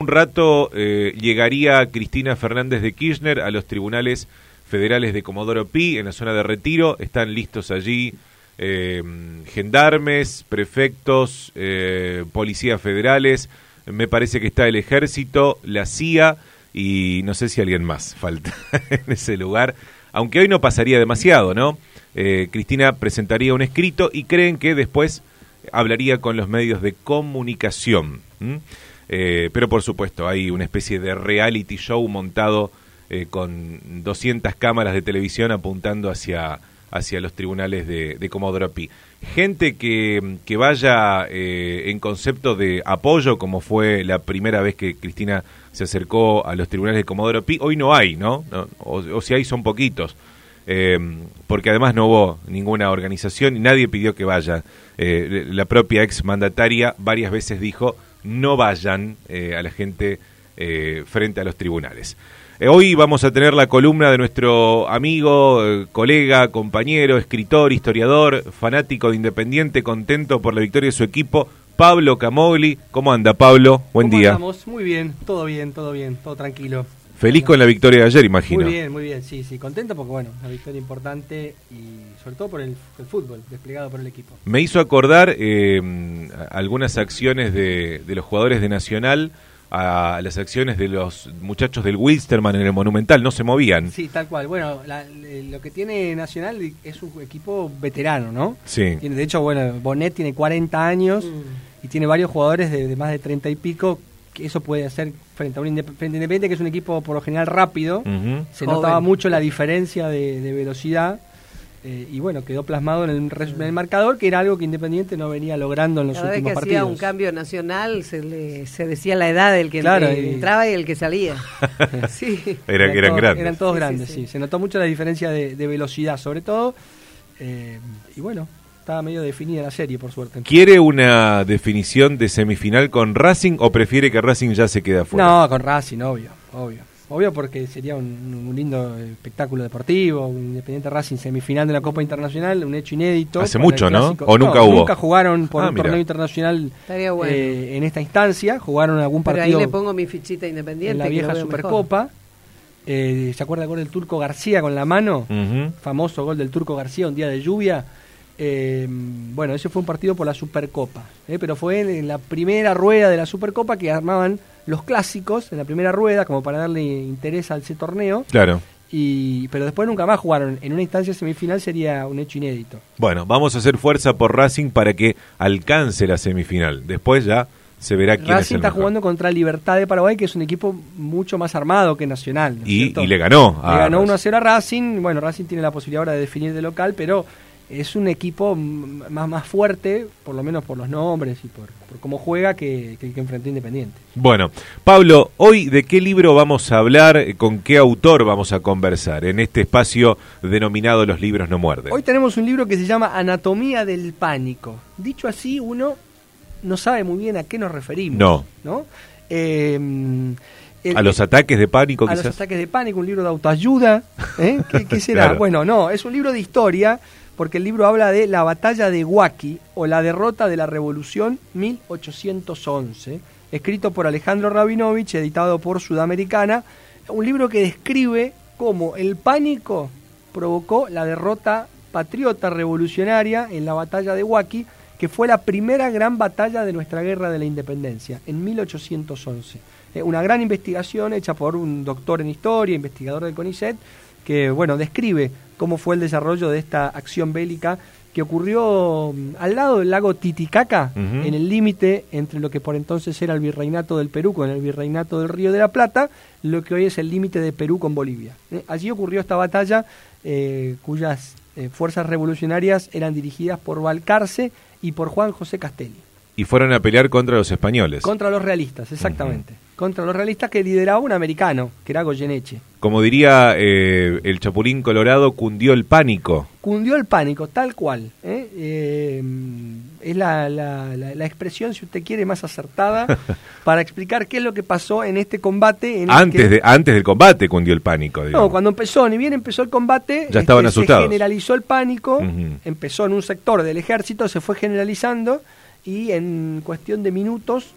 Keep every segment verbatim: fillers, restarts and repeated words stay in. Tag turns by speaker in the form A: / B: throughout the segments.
A: rato eh, llegaría Cristina Fernández de Kirchner a los tribunales federales de Comodoro Pi, en la zona de Retiro. Están listos allí eh, gendarmes, prefectos, eh, policías federales. Me parece que está el ejército, la C I A y no sé si alguien más falta en ese lugar. Aunque hoy no pasaría demasiado, ¿no? Eh, Cristina presentaría un escrito y creen que después hablaría con los medios de comunicación. ¿Mm? Eh, pero por supuesto hay una especie de reality show montado eh, con doscientas cámaras de televisión apuntando hacia, hacia los tribunales de, de Comodoro Pi. Gente que, que vaya eh, en concepto de apoyo, como fue la primera vez que Cristina se acercó a los tribunales de Comodoro Pi, hoy no hay, ¿no? no o, o si hay son poquitos. Eh, porque además no hubo ninguna organización y nadie pidió que vaya. Eh, la propia exmandataria varias veces dijo no vayan eh, a la gente eh, frente a los tribunales. Eh, hoy vamos a tener la columna de nuestro amigo, eh, colega, compañero, escritor, historiador, fanático de Independiente, contento por la victoria de su equipo, Pablo Camogli. ¿Cómo anda, Pablo? Buen
B: ¿Cómo
A: día.
B: Andamos? Muy bien, todo bien, todo bien, todo tranquilo.
A: Feliz con la victoria de ayer, imagino.
B: Muy bien, muy bien, sí, sí, contento porque, bueno, una victoria importante y sobre todo por el, el fútbol desplegado por el equipo.
A: Me hizo acordar eh, algunas acciones de, de los jugadores de Nacional a las acciones de los muchachos del Wilstermann en el Monumental, no se movían.
B: Sí, tal cual. Bueno, la, lo que tiene Nacional es un equipo veterano, ¿no?
A: Sí.
B: Tiene, de hecho, bueno, Bonet tiene cuarenta años mm. y tiene varios jugadores de, de más de treinta y pico. Eso puede hacer frente a un Independiente, que es un equipo por lo general rápido. Uh-huh. Se Joven. Notaba mucho la diferencia de, de velocidad eh, y bueno, quedó plasmado en el, en el marcador, que era algo que Independiente no venía logrando en los
C: Cada
B: últimos
C: vez que
B: partidos.
C: hacía un cambio nacional se, le, se decía la edad del que,
B: claro,
C: el que
B: y...
C: entraba y el que salía. Sí.
A: Era,
B: eran,
A: eran
B: todos,
A: grandes.
B: Eran todos
C: sí,
B: grandes, sí,
C: sí,
B: sí.
C: sí.
B: Se notó mucho la diferencia de, de velocidad, sobre todo. Eh, y bueno, estaba medio definida la serie, por suerte.
A: ¿Quiere una definición de semifinal con Racing o prefiere que Racing ya se quede afuera?
B: No, con Racing, obvio, obvio. Obvio porque sería un, un lindo espectáculo deportivo, un Independiente Racing semifinal de la Copa Internacional, un hecho inédito.
A: Hace mucho, ¿no?
B: Clásico.
A: ¿O nunca
B: no,
A: hubo?
B: Nunca jugaron por
A: ah,
B: un
A: mira.
B: torneo internacional
C: bueno.
B: eh, en esta instancia, jugaron algún
C: Pero
B: partido
C: ahí le pongo mi fichita Independiente.
B: en la
C: que
B: vieja Supercopa. Eh, ¿Se acuerda el gol del Turco García con la mano?
A: Uh-huh.
B: Famoso gol del Turco García un día de lluvia. Eh, bueno, ese fue un partido por la Supercopa, eh, pero fue en la primera rueda de la Supercopa que armaban los clásicos en la primera rueda como para darle interés a ese torneo.
A: Claro.
B: Y, pero después nunca más jugaron. En una instancia semifinal sería un hecho inédito.
A: Bueno, vamos a hacer fuerza por Racing para que alcance la semifinal. Después ya se verá quién
B: Racing
A: es el
B: está
A: mejor.
B: jugando contra Libertad de Paraguay, que es un equipo mucho más armado que Nacional, ¿no es
A: y,
B: cierto?
A: y le ganó.
B: Le ganó uno a cero a Racing. Bueno, Racing tiene la posibilidad ahora de definir de local, pero es un equipo más, más fuerte, por lo menos por los nombres y por, por cómo juega, que, que el que enfrentó Independiente.
A: Bueno, Pablo, hoy ¿de qué libro vamos a hablar? ¿Con qué autor vamos a conversar en este espacio denominado Los libros no muerden?
B: Hoy tenemos un libro que se llama Anatomía del pánico. Dicho así, uno no sabe muy bien a qué nos referimos.
A: No.
B: ¿No? Eh, El,
A: a los ataques de pánico,
B: a
A: quizás.
B: los ataques de pánico, un libro de autoayuda. ¿eh? ¿Qué, qué será?
A: Claro.
B: Bueno, no, es un libro de historia, porque el libro habla de la batalla de Huaki, o la derrota de la Revolución mil ochocientos once, escrito por Alejandro Rabinovich, editado por Sudamericana, un libro que describe cómo el pánico provocó la derrota patriota revolucionaria en la batalla de Huaki, que fue la primera gran batalla de nuestra guerra de la independencia, en mil ochocientos once. Eh, una gran investigación hecha por un doctor en historia, investigador del CONICET, que bueno, describe cómo fue el desarrollo de esta acción bélica que ocurrió al lado del lago Titicaca, uh-huh. en el límite entre lo que por entonces era el virreinato del Perú con el virreinato del Río de la Plata, lo que hoy es el límite de Perú con Bolivia. Eh, allí ocurrió esta batalla, eh, cuyas eh, fuerzas revolucionarias eran dirigidas por Balcarce y por Juan José Castelli.
A: Y fueron a pelear contra los españoles.
B: Contra los realistas, exactamente. Uh-huh. Contra los realistas que lideraba un americano, que era Goyeneche.
A: Como diría eh, el Chapulín Colorado, cundió el pánico.
B: Cundió el pánico, tal cual. ¿eh? Eh, es la, la, la, la expresión, si usted quiere, más acertada para explicar qué es lo que pasó en este combate. En
A: antes,
B: el que...
A: de, antes del combate cundió el pánico, digamos.
B: No, cuando empezó, ni bien empezó el combate,
A: ya estaban
B: este,
A: asustados.
B: Se generalizó el pánico,
A: uh-huh.
B: empezó en un sector del ejército, se fue generalizando y en cuestión de minutos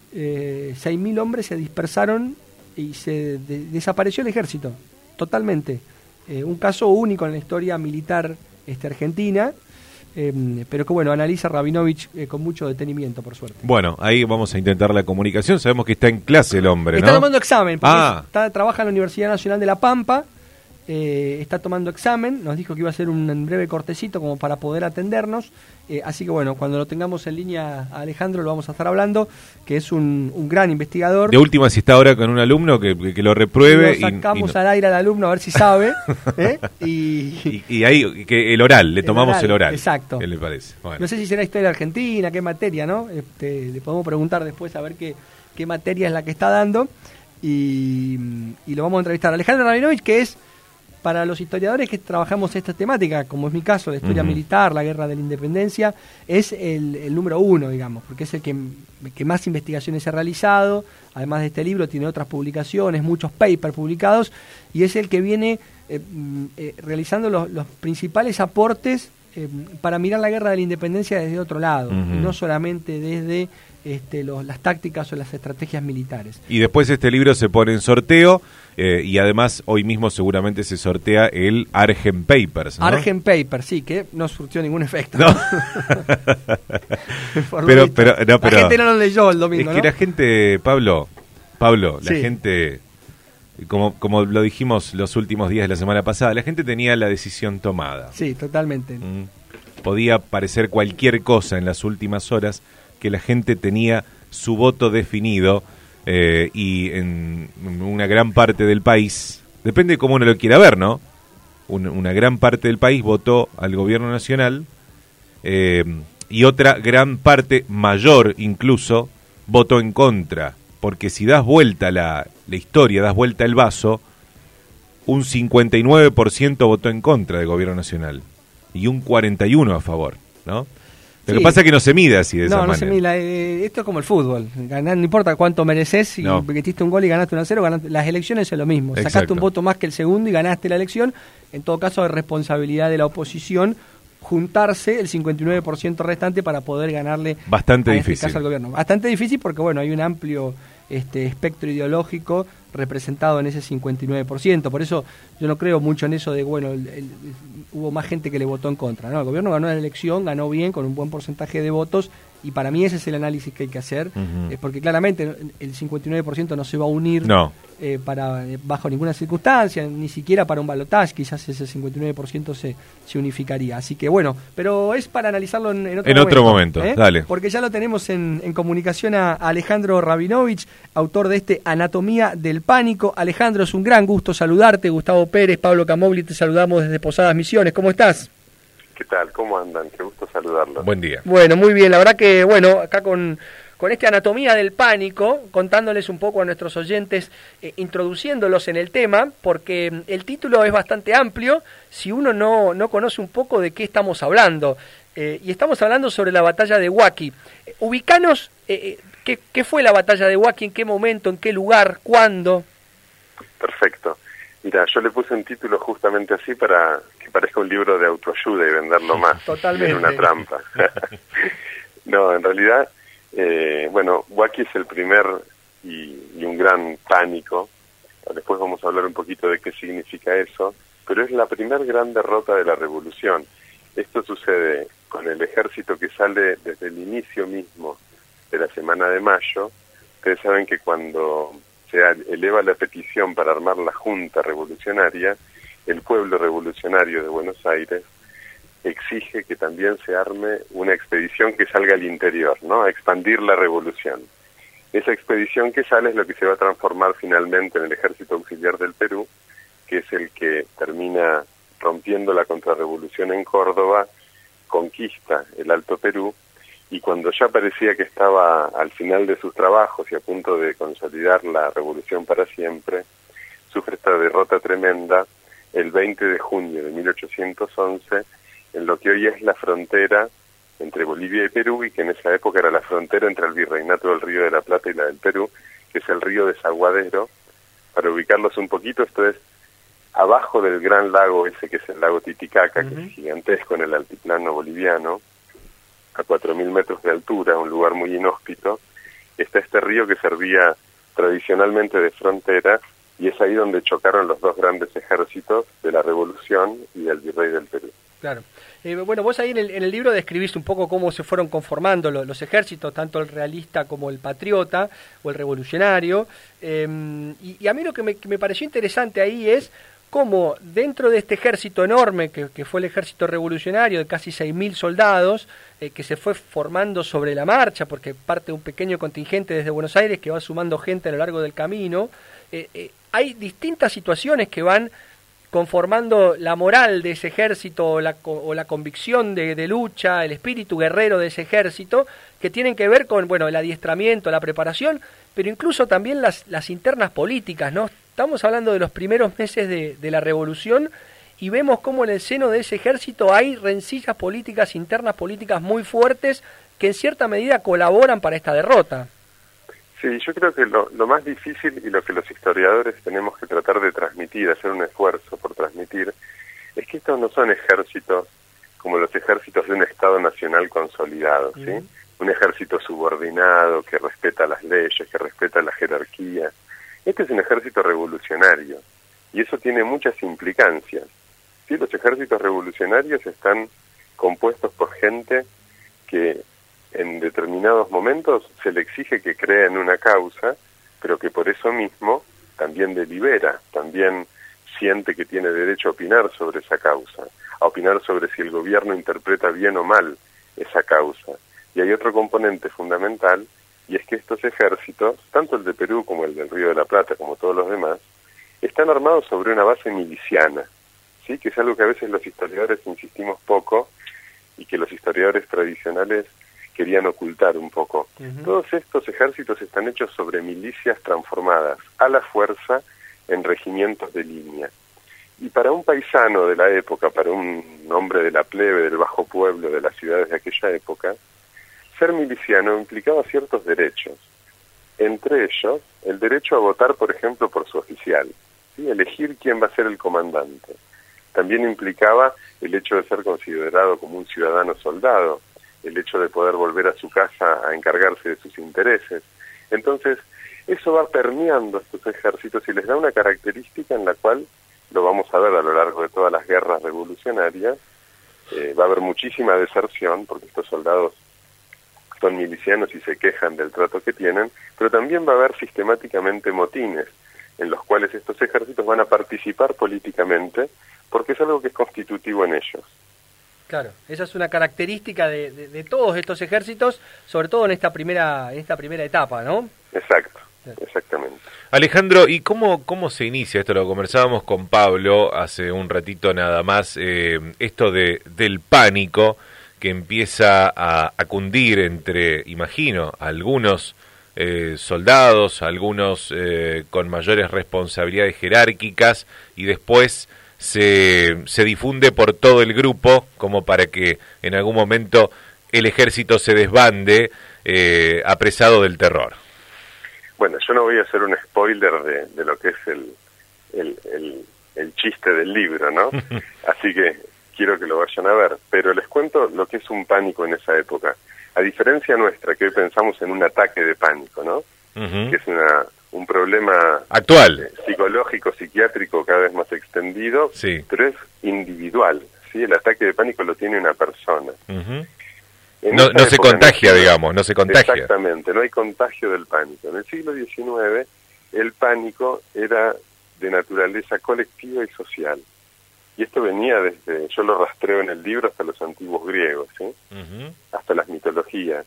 B: eh, seis mil hombres se dispersaron y se de, desapareció el ejército, totalmente. Eh, un caso único en la historia militar este, argentina, eh, pero que bueno, analiza Rabinovich eh, con mucho detenimiento, por suerte.
A: Bueno, ahí vamos a intentar la comunicación. Sabemos que está en clase el hombre,
B: Está
A: ¿no?
B: tomando examen, porque
A: Ah.
B: está, trabaja en la Universidad Nacional de La Pampa, eh, está tomando examen, nos dijo que iba a hacer un, un breve cortecito como para poder atendernos, eh, así que bueno, cuando lo tengamos en línea a Alejandro lo vamos a estar hablando, que es un, un gran investigador.
A: De última, si está ahora con un alumno que, que lo repruebe.
B: Lo
A: y-
B: sacamos
A: y no-
B: al aire al alumno a ver si sabe, ¿eh? y,
A: Y, y ahí, que el oral, le
B: El
A: tomamos
B: oral,
A: el oral.
B: exacto.
A: ¿Qué le parece? Bueno.
B: no sé si será historia argentina, qué materia, ¿no? Este, le podemos preguntar después a ver qué, qué materia es la que está dando y, y lo vamos a entrevistar. Alejandro Rabinovich, que es para los historiadores que trabajamos esta temática, como es mi caso, la historia
A: Ujú.
B: militar, la guerra de la independencia, es el, el número uno, digamos, porque es el que, que más investigaciones ha realizado. Además de este libro, tiene otras publicaciones, muchos papers publicados, y es el que viene eh, mm, eh, realizando los, los principales aportes eh, para mirar la guerra de la independencia desde otro lado,
A: Ujú.
B: y no solamente desde este, los, las tácticas o las estrategias militares.
A: Y después este libro se pone en sorteo eh, y además hoy mismo seguramente se sortea el Argen Papers, ¿no?
B: Argen Paper, sí, que no surtió ningún efecto.
A: No.
B: Por lo
A: Pero-
B: visto.
A: pero- no, pero-
B: la gente no lo leyó el domingo,
A: Es que
B: ¿no?
A: la gente, Pablo, Pablo, la
B: Sí.
A: gente, como, como lo dijimos los últimos días de la semana pasada, la gente tenía la decisión tomada.
B: Sí, totalmente.
A: Mm. Podía parecer cualquier cosa en las últimas horas, que la gente tenía su voto definido eh, y en una gran parte del país, depende de cómo uno lo quiera ver, ¿no? Un- una gran parte del país votó al gobierno nacional eh, y otra gran parte, mayor incluso, votó en contra. Porque si das vuelta la, la historia, das vuelta el vaso, un cincuenta y nueve por ciento votó en contra del gobierno nacional y un cuarenta y uno por ciento a favor, ¿no? Lo
B: Sí.
A: que pasa es que no se mide así de esa
B: No, no
A: manera.
B: se mira, eh, esto es como el fútbol. Ganar, no importa cuánto mereces, si
A: No.
B: metiste un gol y ganaste uno a cero, ganaste. Las elecciones es lo mismo.
A: Exacto.
B: Sacaste un voto más que el segundo y ganaste la elección. En todo caso, es responsabilidad de la oposición juntarse el cincuenta y nueve por ciento restante para poder ganarle
A: Bastante
B: a
A: difícil.
B: este caso al gobierno. Bastante difícil porque bueno, hay un amplio este espectro ideológico representado en ese cincuenta y nueve por ciento. Por eso yo no creo mucho en eso de, bueno, el- el- hubo más gente que le votó en contra. No, el gobierno ganó la elección, ganó bien, con un buen porcentaje de votos, y para mí ese es el análisis que hay que hacer,
A: Ujú.
B: eh, porque claramente el cincuenta y nueve por ciento no se va a unir
A: No.
B: eh, para eh, bajo ninguna circunstancia, ni siquiera para un balotaje, quizás ese cincuenta y nueve por ciento se, se unificaría. Así que bueno, pero es para analizarlo en, en otro
A: En
B: momento.
A: otro momento,
B: ¿eh?
A: dale.
B: Porque ya lo tenemos en, en comunicación a Alejandro Rabinovich, autor de este Anatomía del Pánico. Alejandro, es un gran gusto saludarte. Gustavo Pérez, Pablo Camogli, te saludamos desde Posadas Misiones. ¿Cómo estás?
D: ¿Qué tal? ¿Cómo andan? Qué gusto saludarlos.
A: Buen día.
B: Bueno, muy bien. La verdad que, bueno, acá con, con este Anatomía del Pánico, contándoles un poco a nuestros oyentes, eh, introduciéndolos en el tema, porque mm, el título es bastante amplio si uno no, no conoce un poco de qué estamos hablando. Eh, y estamos hablando sobre la batalla de Huaki. Eh, ubicanos, eh, eh, ¿qué, ¿qué fue la batalla de Huaki? ¿En qué momento? ¿En qué lugar? ¿Cuándo?
D: Perfecto. Mira, yo le puse un título justamente así para que parezca un libro de autoayuda y venderlo más.
B: Totalmente.
D: Es una trampa. No, en realidad, eh, bueno, Huaki es el primer y, y un gran pánico. Después vamos a hablar un poquito de qué significa eso, pero es la primer gran derrota de la revolución. Esto sucede con el ejército que sale desde el inicio mismo de la semana de mayo. Ustedes saben que cuando se eleva la petición para armar la Junta Revolucionaria, el pueblo revolucionario de Buenos Aires exige que también se arme una expedición que salga al interior, ¿no? A expandir la revolución. Esa expedición que sale es lo que se va a transformar finalmente en el Ejército Auxiliar del Perú, que es el que termina rompiendo la contrarrevolución en Córdoba, conquista el Alto Perú, y cuando ya parecía que estaba al final de sus trabajos y a punto de consolidar la revolución para siempre, sufre esta derrota tremenda el veinte de junio de mil ochocientos once, en lo que hoy es la frontera entre Bolivia y Perú, y que en esa época era la frontera entre el Virreinato del Río de la Plata y la del Perú, que es el río Desaguadero. Para ubicarlos un poquito, esto es abajo del gran lago ese que es el lago Titicaca, uh-huh. que es gigantesco en el altiplano boliviano, a cuatro mil metros de altura, un lugar muy inhóspito, está este río que servía tradicionalmente de frontera, y es ahí donde chocaron los dos grandes ejércitos de la Revolución y del Virrey del Perú.
B: Claro. Eh, bueno, vos ahí en el, en el libro describiste un poco cómo se fueron conformando los, los ejércitos, tanto el realista como el patriota o el revolucionario, eh, y, y a mí lo que me, que me pareció interesante ahí es cómo dentro de este ejército enorme que, que fue el ejército revolucionario de casi seis mil soldados, eh, que se fue formando sobre la marcha, porque parte de un pequeño contingente desde Buenos Aires que va sumando gente a lo largo del camino, eh, eh, hay distintas situaciones que van conformando la moral de ese ejército o la, o la convicción de, de lucha, el espíritu guerrero de ese ejército, que tienen que ver con, bueno, el adiestramiento, la preparación, pero incluso también las, las internas políticas, ¿no? Estamos hablando de los primeros meses de, de la Revolución y vemos cómo en el seno de ese ejército hay rencillas políticas, internas políticas muy fuertes que en cierta medida colaboran para esta derrota.
D: Sí, yo creo que lo, lo más difícil y lo que los historiadores tenemos que tratar de transmitir, hacer un esfuerzo por transmitir, es que estos no son ejércitos como los ejércitos de un Estado nacional consolidado, ¿sí? Mm. Un ejército subordinado que respeta las leyes, que respeta la jerarquía. Este es un ejército revolucionario y eso tiene muchas implicancias. ¿Sí? Los ejércitos revolucionarios están compuestos por gente que en determinados momentos se le exige que crea en una causa, pero que por eso mismo también delibera, también siente que tiene derecho a opinar sobre esa causa, a opinar sobre si el gobierno interpreta bien o mal esa causa. Y hay otro componente fundamental, y es que estos ejércitos, tanto el de Perú como el del Río de la Plata, como todos los demás, están armados sobre una base miliciana, ¿sí? Que es algo que a veces los historiadores insistimos poco y que los historiadores tradicionales querían ocultar un poco. Uh-huh. Todos estos ejércitos están hechos sobre milicias transformadas a la fuerza en regimientos de línea. Y para un paisano de la época, para un hombre de la plebe, del bajo pueblo, de las ciudades de aquella época, ser miliciano implicaba ciertos derechos. Entre ellos, el derecho a votar, por ejemplo, por su oficial, ¿sí? Elegir quién va a ser el comandante. También implicaba el hecho de ser considerado como un ciudadano soldado, el hecho de poder volver a su casa a encargarse de sus intereses. Entonces, eso va permeando estos ejércitos y les da una característica en la cual, lo vamos a ver a lo largo de todas las guerras revolucionarias, eh, va a haber muchísima deserción, porque estos soldados son milicianos y se quejan del trato que tienen, pero también va a haber sistemáticamente motines, en los cuales estos ejércitos van a participar políticamente, porque es algo que es constitutivo en ellos.
B: Claro, esa es una característica de, de, de todos estos ejércitos, sobre todo en esta primera en esta primera etapa, ¿no?
D: Exacto, exactamente.
A: Alejandro, ¿y cómo, cómo se inicia esto? Lo conversábamos con Pablo hace un ratito nada más, eh, esto de del pánico que empieza a, a cundir entre, imagino, algunos eh, soldados, algunos eh, con mayores responsabilidades jerárquicas, y después se, se difunde por todo el grupo como para que en algún momento el ejército se desbande eh, apresado del terror.
D: Bueno, yo no voy a hacer un spoiler de, de lo que es el, el, el, el chiste del libro, ¿no? Así que quiero que lo vayan a ver, pero les cuento lo que es un pánico en esa época. A diferencia nuestra, que hoy pensamos en un ataque de pánico, ¿no? Uh-huh. Que es una un problema
A: actual,
D: eh, psicológico, psiquiátrico cada vez más extendido,
A: sí. Pero
D: es individual, ¿sí? El ataque de pánico lo tiene una persona.
A: Uh-huh. No, no se contagia, no, digamos, no se contagia.
D: Exactamente, no hay contagio del pánico. En el siglo diecinueve el pánico era de naturaleza colectiva y social. Y esto venía desde, yo lo rastreo en el libro, hasta los antiguos griegos, ¿sí? Uh-huh. Hasta las mitologías.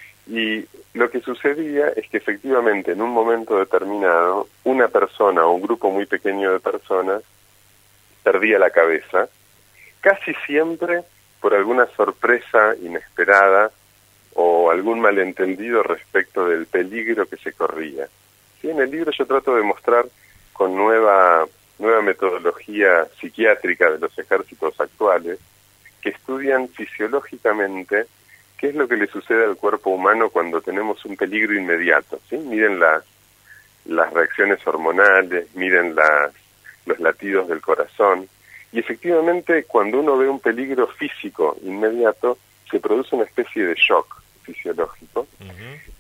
D: Y lo que sucedía es que efectivamente en un momento determinado una persona o un grupo muy pequeño de personas perdía la cabeza, casi siempre por alguna sorpresa inesperada o algún malentendido respecto del peligro que se corría. ¿Sí? En el libro yo trato de mostrar con nueva, nueva metodología psiquiátrica de los ejércitos actuales que estudian fisiológicamente qué es lo que le sucede al cuerpo humano cuando tenemos un peligro inmediato, ¿sí? Miren las, las reacciones hormonales, miren las, los latidos del corazón, y efectivamente cuando uno ve un peligro físico inmediato, se produce una especie de shock fisiológico, uh-huh.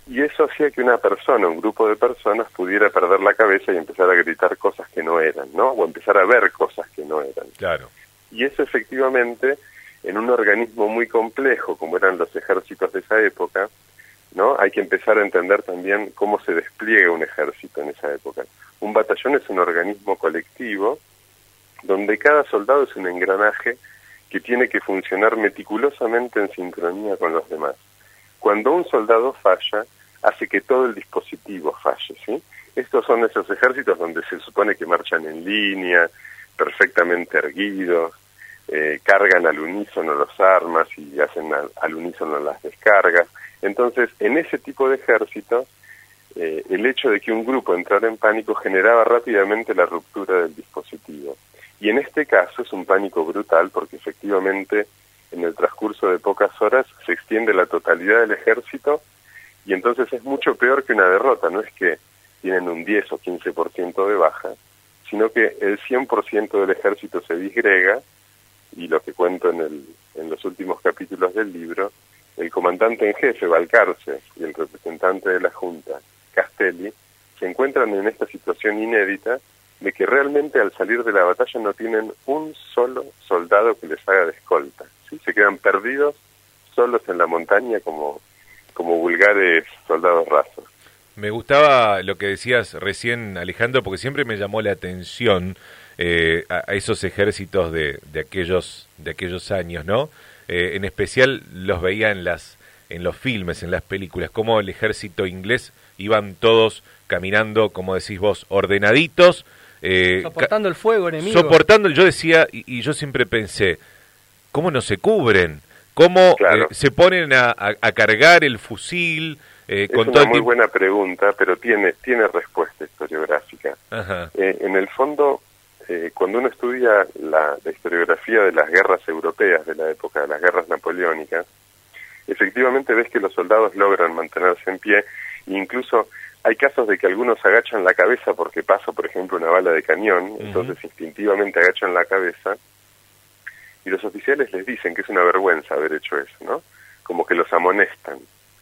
D: y eso hacía que una persona, un grupo de personas, pudiera perder la cabeza y empezar a gritar cosas que no eran, ¿no? O empezar a ver cosas que no eran.
A: Claro.
D: Y eso efectivamente, en un organismo muy complejo, como eran los ejércitos de esa época, ¿no? Hay que empezar a entender también cómo se despliega un ejército en esa época. Un batallón es un organismo colectivo donde cada soldado es un engranaje que tiene que funcionar meticulosamente en sincronía con los demás. Cuando un soldado falla, hace que todo el dispositivo falle, ¿sí? Estos son esos ejércitos donde se supone que marchan en línea, perfectamente erguidos, eh, cargan al unísono las armas y hacen al, al unísono las descargas. Entonces, en ese tipo de ejércitos, eh, el hecho de que un grupo entrara en pánico generaba rápidamente la ruptura del dispositivo. Y en este caso es un pánico brutal porque efectivamente en el transcurso de pocas horas se extiende la totalidad del ejército y entonces es mucho peor que una derrota. No es que tienen un diez o quince por ciento de baja, sino que el cien por ciento del ejército se disgrega y lo que cuento en, el, en los últimos capítulos del libro, el comandante en jefe, Balcarce, y el representante de la Junta, Castelli, se encuentran en esta situación inédita de que realmente al salir de la batalla no tienen un solo soldado que les haga de escolta, ¿sí? Se quedan perdidos, solos en la montaña como, como vulgares soldados rasos.
A: Me gustaba lo que decías recién, Alejandro, porque siempre me llamó la atención eh, a, a esos ejércitos de, de aquellos de aquellos años, ¿no? Eh, en especial los veía en las en los filmes, en las películas, como el ejército inglés iban todos caminando, como decís vos, ordenaditos, eh,
B: soportando el fuego enemigo.
A: Soportando, yo decía, y, y yo siempre pensé, ¿cómo no se cubren? ¿Cómo
D: claro.
A: eh, se ponen a, a, a cargar el fusil? Eh,
D: es
A: con
D: una
A: todo
D: muy
A: tipo...
D: buena pregunta, pero tiene tiene respuesta historiográfica.
A: Ajá.
D: Eh, en el fondo, eh, cuando uno estudia la, la historiografía de las guerras europeas de la época de las guerras napoleónicas, efectivamente ves que los soldados logran mantenerse en pie, e incluso hay casos de que algunos agachan la cabeza porque pasa, por ejemplo, una bala de cañón, uh-huh. Entonces instintivamente agachan la cabeza, y los oficiales les dicen que es una vergüenza haber hecho eso, ¿no? Como que los amonestan.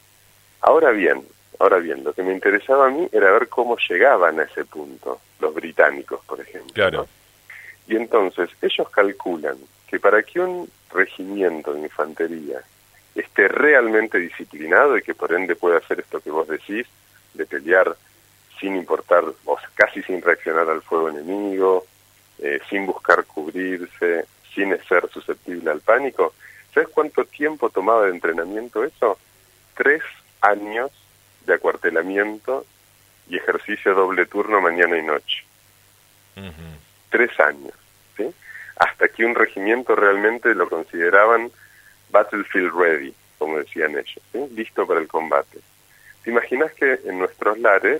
D: Ahora bien, ahora bien, lo que me interesaba a mí era ver cómo llegaban a ese punto, los británicos, por ejemplo.
A: Claro.
D: ¿No? Y entonces, ellos calculan que para que un regimiento de infantería esté realmente disciplinado y que por ende pueda hacer esto que vos decís, de pelear sin importar, o casi sin reaccionar al fuego enemigo, eh, sin buscar cubrirse, sin ser susceptible al pánico, ¿sabes cuánto tiempo tomaba de entrenamiento eso? Tres años de acuartelamiento y ejercicio doble turno mañana y noche. Uh-huh. Tres años, ¿sí? Hasta que un regimiento realmente lo consideraban battlefield ready, como decían ellos, ¿sí? Listo para el combate. ¿Te imaginas que en nuestros lares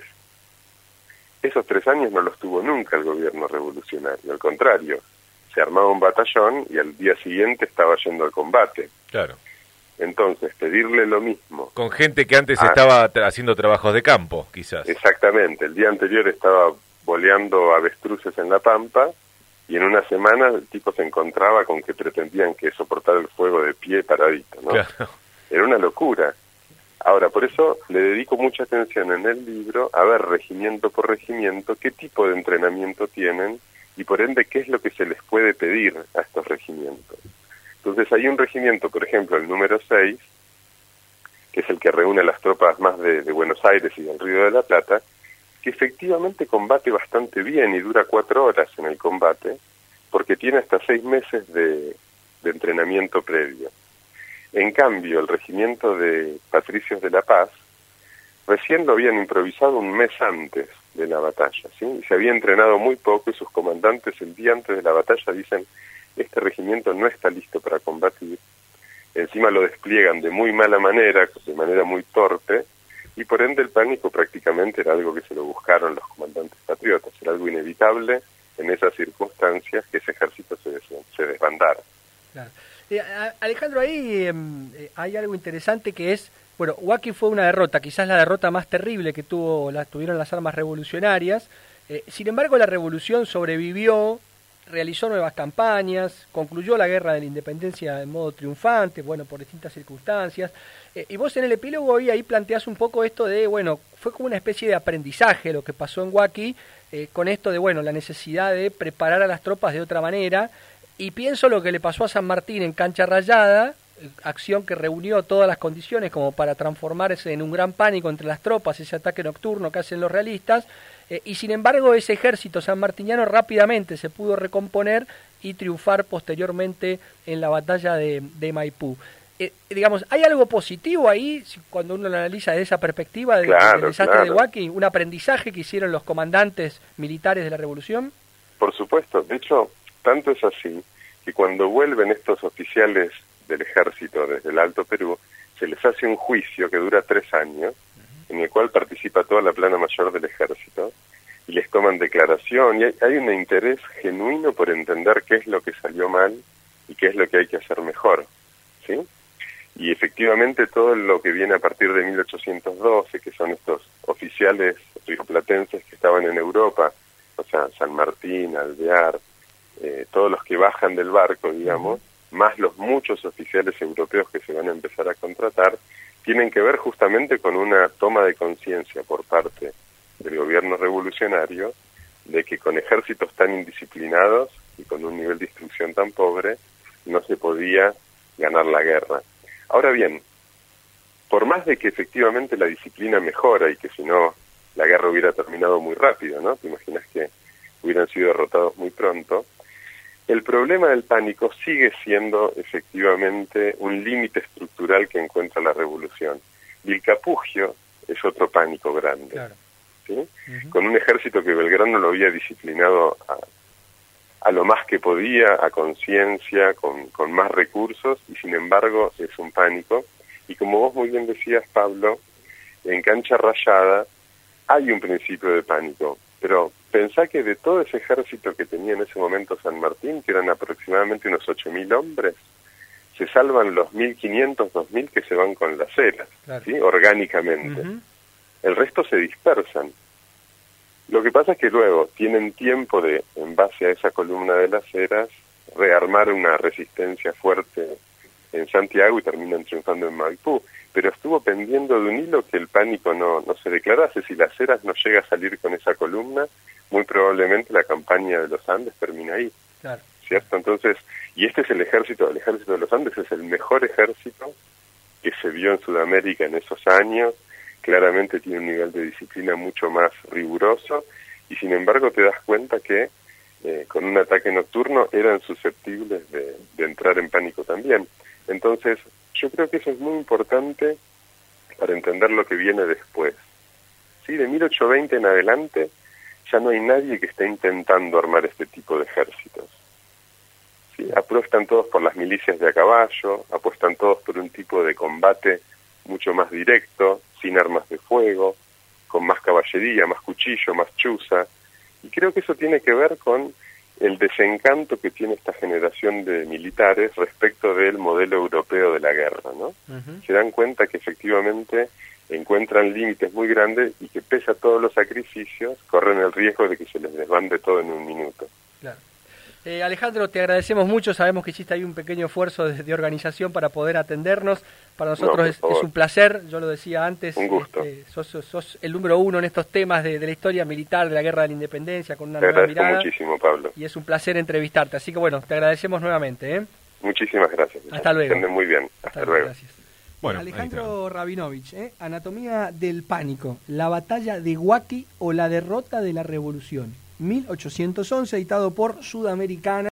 D: esos tres años no los tuvo nunca el gobierno revolucionario? Al contrario, se armaba un batallón y al día siguiente estaba yendo al combate.
A: Claro.
D: Entonces, pedirle lo mismo.
A: Con gente que antes
D: ah,
A: estaba tra- haciendo trabajos de campo, quizás.
D: Exactamente. El día anterior estaba boleando avestruces en la pampa y en una semana el tipo se encontraba con que pretendían que soportar el fuego de pie paradito, ¿no?
A: Claro.
D: Era una locura. Ahora, por eso le dedico mucha atención en el libro a ver regimiento por regimiento qué tipo de entrenamiento tienen y por ende qué es lo que se les puede pedir a estos regimientos. Entonces hay un regimiento, por ejemplo, el número seis, que es el que reúne a las tropas más de, de Buenos Aires y del Río de la Plata, que efectivamente combate bastante bien y dura cuatro horas en el combate, porque tiene hasta seis meses de, de entrenamiento previo. En cambio, el regimiento de Patricios de la Paz, recién lo habían improvisado un mes antes de la batalla, ¿sí? Y se había entrenado muy poco y sus comandantes el día antes de la batalla dicen: este regimiento no está listo para combatir. Encima lo despliegan de muy mala manera, de manera muy torpe, y por ende el pánico prácticamente era algo que se lo buscaron los comandantes patriotas, era algo inevitable en esas circunstancias que ese ejército se, des se desbandara.
B: Claro. Eh, Alejandro, ahí eh, hay algo interesante que es, bueno, Huaqui fue una derrota, quizás la derrota más terrible que tuvo, la, tuvieron las armas revolucionarias, eh, sin embargo la revolución sobrevivió realizó nuevas campañas, concluyó la guerra de la independencia en modo triunfante, bueno, por distintas circunstancias. Eh, y vos en el epílogo hoy ahí planteás un poco esto de, bueno, fue como una especie de aprendizaje lo que pasó en Huaki, eh, con esto de, bueno, la necesidad de preparar a las tropas de otra manera. Y pienso lo que le pasó a San Martín en Cancha Rayada, acción que reunió todas las condiciones como para transformarse en un gran pánico entre las tropas, ese ataque nocturno que hacen los realistas, eh, y sin embargo ese ejército sanmartiniano rápidamente se pudo recomponer y triunfar posteriormente en la batalla de, de Maipú. Eh, digamos, ¿hay algo positivo ahí cuando uno lo analiza desde esa perspectiva de,
D: claro,
B: del desastre
D: claro.
B: de Huaki? ¿Un aprendizaje que hicieron los comandantes militares de la revolución?
D: Por supuesto, de hecho, tanto es así que cuando vuelven estos oficiales del ejército desde el Alto Perú, se les hace un juicio que dura tres años, en el cual participa toda la plana mayor del ejército, y les toman declaración, y hay, hay un interés genuino por entender qué es lo que salió mal y qué es lo que hay que hacer mejor, ¿sí? Y efectivamente todo lo que viene a partir de mil ochocientos doce, que son estos oficiales rioplatenses que estaban en Europa, o sea, San Martín, Alvear, eh, todos los que bajan del barco, digamos, más los muchos oficiales europeos que se van a empezar a contratar, tienen que ver justamente con una toma de conciencia por parte del gobierno revolucionario de que con ejércitos tan indisciplinados y con un nivel de instrucción tan pobre no se podía ganar la guerra. Ahora bien, por más de que efectivamente la disciplina mejora y que si no la guerra hubiera terminado muy rápido, ¿no? Te imaginas que hubieran sido derrotados muy pronto. El problema del pánico sigue siendo efectivamente un límite estructural que encuentra la revolución. Vilcapugio es otro pánico grande, claro. ¿Sí? Uh-huh. Con un ejército que Belgrano lo había disciplinado a, a lo más que podía, a conciencia, con, con más recursos, y sin embargo es un pánico. Y como vos muy bien decías, Pablo, en Cancha Rayada hay un principio de pánico, pero pensá que de todo ese ejército que tenía en ese momento San Martín, que eran aproximadamente unos ocho mil hombres, se salvan los mil quinientos, dos mil que se van con las eras, claro. ¿Sí? Orgánicamente. Uh-huh. El resto se dispersan. Lo que pasa es que luego tienen tiempo de, en base a esa columna de las eras, rearmar una resistencia fuerte en Santiago y terminan triunfando en Maipú. Pero estuvo pendiendo de un hilo que el pánico no, no se declarase. Si las eras no llega a salir con esa columna, muy probablemente la campaña de los Andes termina ahí, claro. ¿Cierto? Entonces, y este es el ejército, el ejército de los Andes es el mejor ejército que se vio en Sudamérica en esos años, claramente tiene un nivel de disciplina mucho más riguroso, y sin embargo te das cuenta que eh, con un ataque nocturno eran susceptibles de, de entrar en pánico también. Entonces, yo creo que eso es muy importante para entender lo que viene después. ¿Sí? De mil ochocientos veinte en adelante ya no hay nadie que esté intentando armar este tipo de ejércitos. ¿Sí? Apuestan todos por las milicias de a caballo, apuestan todos por un tipo de combate mucho más directo, sin armas de fuego, con más caballería, más cuchillo, más chuza. Y creo que eso tiene que ver con el desencanto que tiene esta generación de militares respecto del modelo europeo de la guerra, ¿no? Uh-huh. Se dan cuenta que efectivamente encuentran límites muy grandes y que pese a todos los sacrificios corren el riesgo de que se les desbande todo en un minuto.
B: Claro. Eh, Alejandro, te agradecemos mucho, sabemos que hiciste ahí un pequeño esfuerzo de, de organización para poder atendernos, para nosotros no, es, es un placer, yo lo decía antes,
D: un gusto.
B: Este, sos, sos, sos el número uno en estos temas de, de la historia militar, de la guerra de la independencia, con una
D: te
B: nueva
D: agradezco
B: mirada,
D: muchísimo, Pablo.
B: Y es un placer entrevistarte, así que bueno, te agradecemos nuevamente. ¿eh?
D: Muchísimas gracias.
B: Hasta luego.
D: Estén muy bien, hasta, hasta luego.
B: Gracias.
A: Bueno,
B: Alejandro Rabinovich, ¿eh? Anatomía del pánico, la batalla de Huaki o la derrota de la revolución, mil ochocientos once, editado por Sudamericana.